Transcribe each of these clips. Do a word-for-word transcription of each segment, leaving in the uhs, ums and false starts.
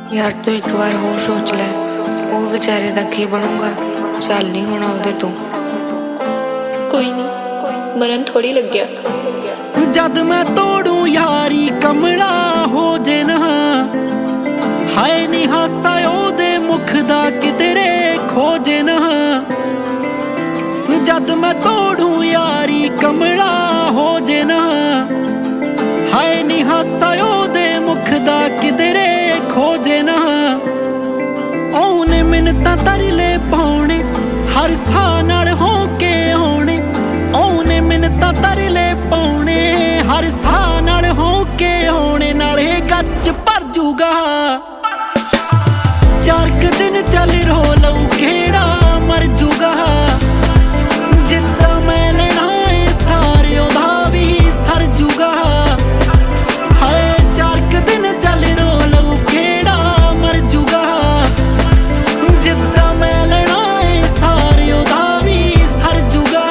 यार तू एक बार हो सोच ले, वो बेचारे दा की बनूगा। चल नहीं होना उहदे तो। कोई नहीं, मरन थोड़ी लग गया। जद मैं तोड़ू यारी कमला हो जे ना, हाय नी हासा ओदे मुख दा किधरे खोजे ना। जद मैं तोड़ू यारी कमला हो जे ना, हाय नी हासा ओदे मुख दा किधरे खोजे ना। औने मिन्नतां तरले पाउणे हर साह नाल हो के आउणे। औने मिन्नतां तरले पाउणे हर साह नाल हो के आउणे। नाले गच भर जूगा चार क दिन चल रो लऊ खेड़ा मर जूगा। जिद्दां मैं लेना ए सारे ओदा भी सर जूगा। हाय चार क दिन चल रो लऊ खेड़ा मर जूगा। जिद्दां मैं लेना ए सारे ओदा भी सर जूगा।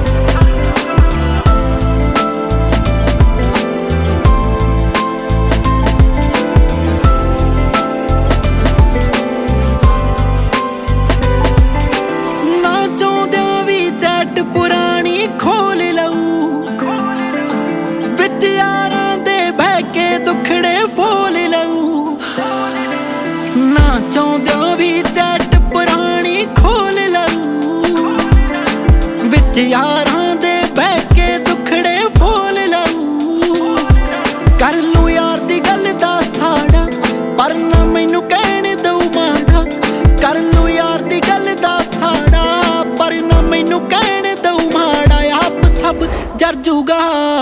ना चाहुंदियां भी चैट पुरानी खोल लऊ, विच यारां दे बह के दुखड़े फोल लऊ। ना चाहुंदियां भी चैट पुरानी खोल लऊ, विच यारां दे बह के दुखड़े फोल लऊ। कर लू यार दी गल दा साड़ा, पर ना मैनू कहण दऊ माड़ा। कर लू यार दी गल दा साड़ा, पर ना मैनू कहण दऊ माड़ा। आप सब जर जूगा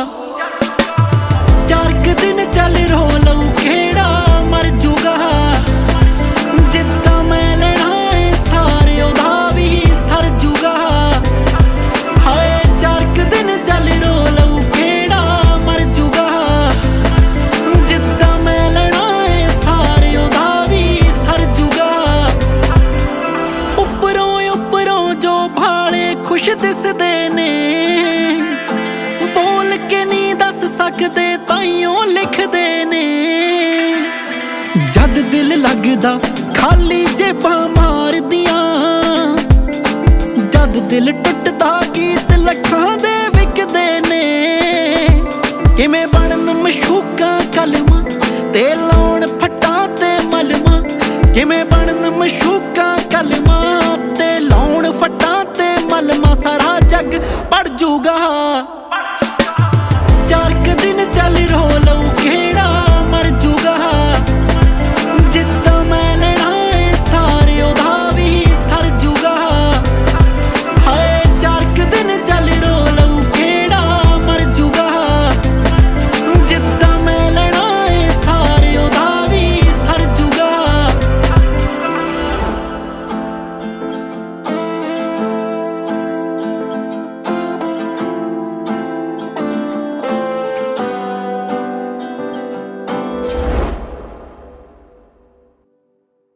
चार क दिन चल रो लऊ खेड़ा मर जूगा। जिद्दां मैं लेना ए सारे ओदा भी सर जूगा। हाय चार क दिन चल रो लऊ खेड़ा मर जूगा। जिद्दां मैं लेना ए सारे ओदा भी सर जूगा। उपरों उपरों जो भाले खुश दिसदे ने, बोल के नहीं दस सकदे ताइयों लिखदे ने। जद दिल लगदा खाली जेबां मारदियां, जद दिल टुटदा गीत लखां दे विकदे ने। किवें बनन मशूकां कलमां ते लाउण फट्टां ते मलमां। किवें बनन मशूकां कलमां ते लाउण फट्टां ते मलमां। सारा जग पड़ जूगा।